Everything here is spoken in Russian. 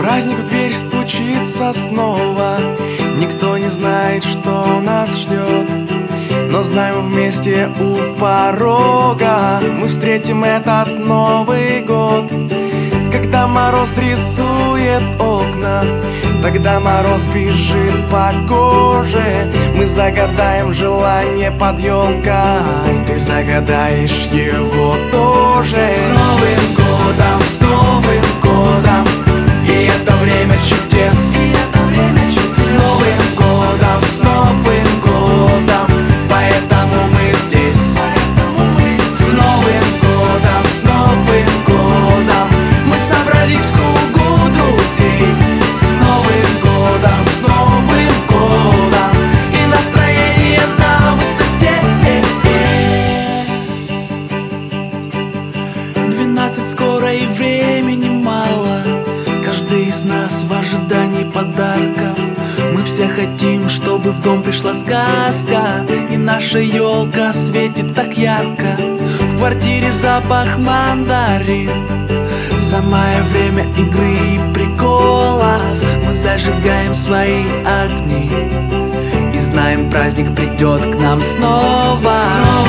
Праздник в дверь стучится снова. Никто не знает, что нас ждет, но знаем, вместе у порога мы встретим этот Новый год. Когда мороз рисует окна, тогда мороз бежит по коже. Мы загадаем желание под елкой, ты загадаешь его тоже. С Новым годом, с Новым годом, и это время чудес. С Новым годом, с Новым годом, поэтому мы здесь. С Новым годом, с Новым годом, мы собрались в кругу друзей. С Новым годом, с Новым годом, и настроение на высоте. 12 скоро и времени мало. Каждый из нас в ожидании подарков. Мы все хотим, чтобы в дом пришла сказка, и наша елка светит так ярко. В квартире запах мандарин. Самое время игры и приколов. Мы зажигаем свои огни и знаем, праздник придет к нам снова.